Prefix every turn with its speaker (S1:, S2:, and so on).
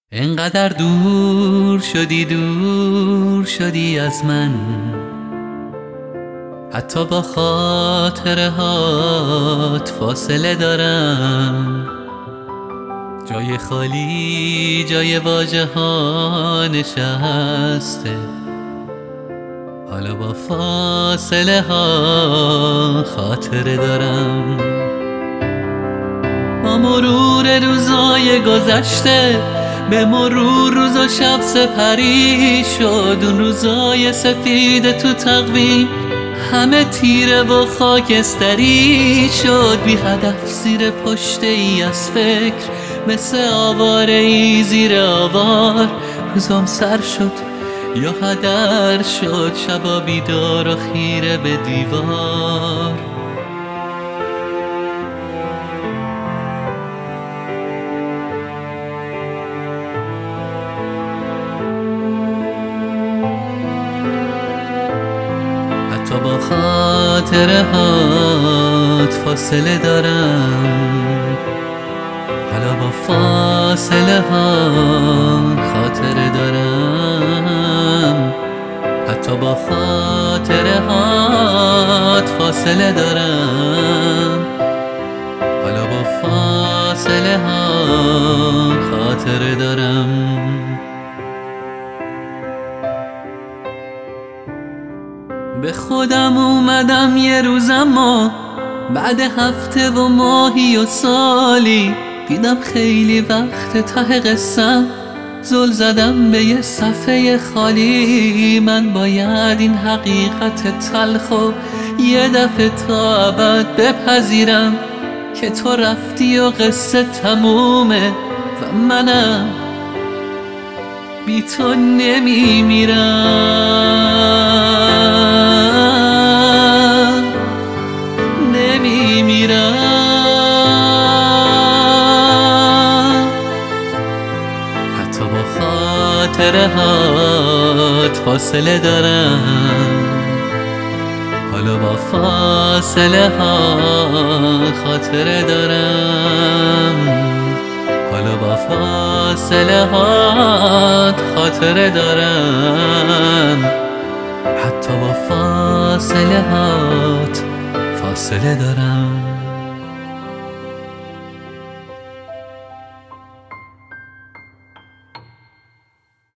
S1: انقدر دور شدی از من، حتی با خاطره هات فاصله دارم. جای خالی جای واژه ها نشسته، حالا با فاصله ها خاطره دارم. با مرور روزای گذشته، به مرور روز و شب سپری شد. اون روزای سفید تو تقویم همه تیره و خاکستری شد. بی هدف زیر پشته ای از فکر، مثل آواره ای زیر آوار. روزام سر شد یا هدر شد، شبا بیدار و خیره به دیوار. حتی با خاطره هات فاصله دارم، حالا با فاصله ها خاطره دارم. حتی با خاطره هات فاصله دارم، حالا با فاصله ها خاطره دارم. به خودم اومدم یه روز، اما بعد هفته و ماهی و سالی دیدم خیلی وقت ته قصم زل زدم به یه صفحه خالی. من باید این حقیقت تلخ و یه دفعه تا ابد بپذیرم که تو رفتی و قصه تمومه و منم بی تو نمیمیرم. حتی با خاطره هات فاصله دارم، حالا با فاصله ها خاطره دارم. حالا با فاصله هات خاطره دارم، حتی با فاصله هات فاصله دارم.